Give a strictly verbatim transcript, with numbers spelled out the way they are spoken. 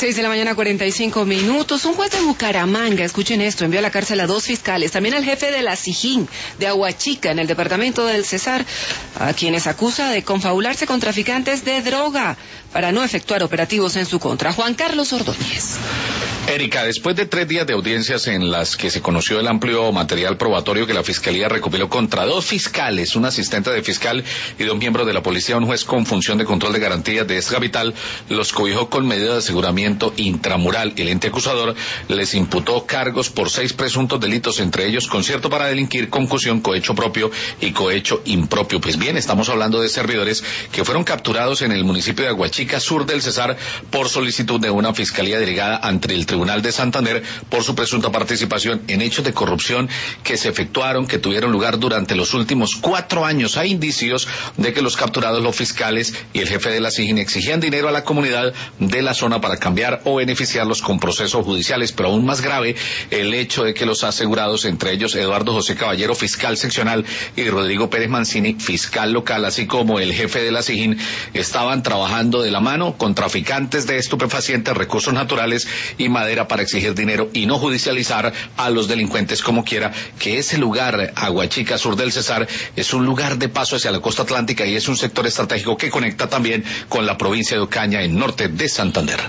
Seis de la mañana, cuarenta y cinco minutos. Un juez de Bucaramanga, escuchen esto, envió a la cárcel a dos fiscales, también al jefe de la SIJIN de Aguachica, en el departamento del Cesar, a quienes acusa de confabularse con traficantes de droga para no efectuar operativos en su contra. Juan Carlos Ordóñez. Erika, después de tres días de audiencias en las que se conoció el amplio material probatorio que la Fiscalía recopiló contra dos fiscales, un asistente de fiscal y dos miembros de la policía, un juez con función de control de garantías de esta capital los cobijó con medida de aseguramiento intramural. El ente acusador les imputó cargos por seis presuntos delitos, entre ellos concierto para delinquir, concusión, cohecho propio y cohecho impropio. Pues bien, estamos hablando de servidores que fueron capturados en el municipio de Aguachica, sur del Cesar, por solicitud de una fiscalía delegada ante el Tribunal de Santander por su presunta participación en hechos de corrupción que se efectuaron, que tuvieron lugar durante los últimos cuatro años. Hay indicios de que los capturados, los fiscales y el jefe de la SIJIN exigían dinero a la comunidad de la zona para cambiar o beneficiarlos con procesos judiciales, pero aún más grave el hecho de que los asegurados, entre ellos Eduardo José Caballero, fiscal seccional, y Rodrigo Pérez Mancini, fiscal local, así como el jefe de la SIJIN, estaban trabajando de la mano con traficantes de estupefacientes, recursos naturales y madera para exigir dinero y no judicializar a los delincuentes como quiera, que ese lugar, Aguachica, sur del Cesar, es un lugar de paso hacia la costa atlántica y es un sector estratégico que conecta también con la provincia de Ocaña, en norte de Santander.